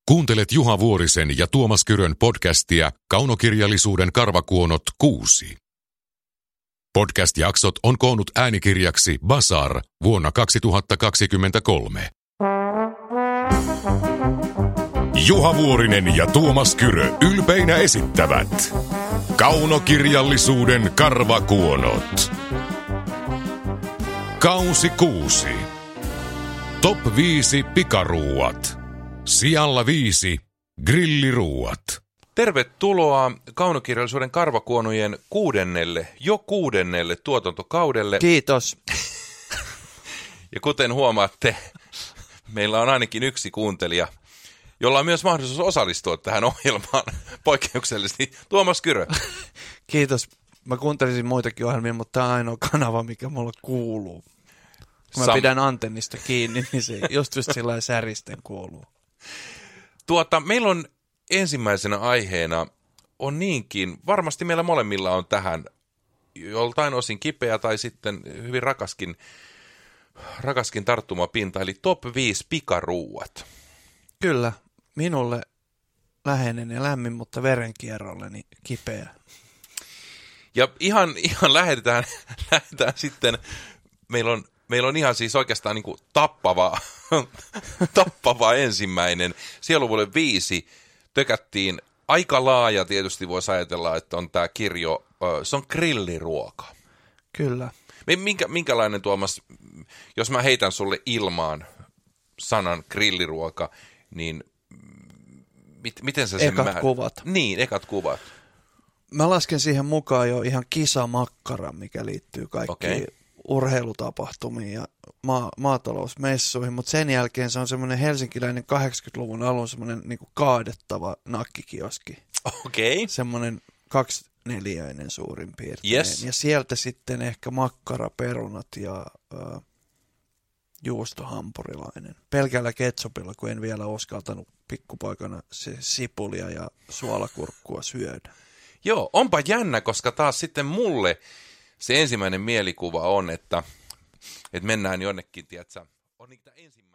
Kuuntelet Juha Vuorisen ja Tuomas Kyrön podcastia Kaunokirjallisuuden karvakuonot 6. Podcast-jaksot on koonnut äänikirjaksi Basar vuonna 2023. Juha Vuorinen ja Tuomas Kyrö ylpeinä esittävät Kaunokirjallisuuden karvakuonot. Kausi 6. Top 5 pikaruuat. Sijalla 5 grilliruuat. Tervetuloa Kaunokirjallisuuden karvakuonojen kuudennelle tuotantokaudelle. Kiitos. Ja kuten huomaatte, meillä on ainakin yksi kuuntelija, jolla on myös mahdollisuus osallistua tähän ohjelmaan poikkeuksellisesti. Tuomas Kyrö. Kiitos. Mä kuuntelisin muitakin ohjelmia, mutta tämä on ainoa kanava, mikä mulle kuuluu. Kun mä pidän antennista kiinni, niin se just sillä säristen kuuluu. Meillä on ensimmäisenä aiheena on niinkin, varmasti meillä molemmilla on tähän joltain osin kipeä tai sitten hyvin rakaskin tarttumapinta, eli top 5 pikaruuat. Kyllä, minulle läheinen ja lämmin, mutta verenkierrolleni kipeä. Ja ihan lähdetään sitten, meillä on ihan siis oikeastaan niin kuin tappava ensimmäinen. Sieluvuoden 5 tökättiin aika laaja, tietysti voisi ajatella, että on tämä kirjo, se on grilliruoka. Kyllä. Minkälainen, Tuomas, jos mä heitän sulle ilmaan sanan grilliruoka, niin miten sä sen ekat kuvat. Niin, ekat kuvat. Mä lasken siihen mukaan jo ihan kisamakkara, mikä liittyy kaikkiin urheilutapahtumiin ja maatalousmessuihin, mutta sen jälkeen se on semmoinen helsinkiläinen 80-luvun alun semmoinen niinku kaadettava nakkikioski. Okei. Semmoinen 2-neliöinen suurin piirtein. Yes. Ja sieltä sitten ehkä makkaraperunat ja juustohampurilainen. Pelkällä ketsupilla, kun en vielä uskaltanut pikkupoikana se sipulia ja suolakurkkua syödä. Joo, onpa jännä, koska taas sitten mulle se ensimmäinen mielikuva on, että mennään jonnekin, tiedätkö, on niitä ensimmäinen.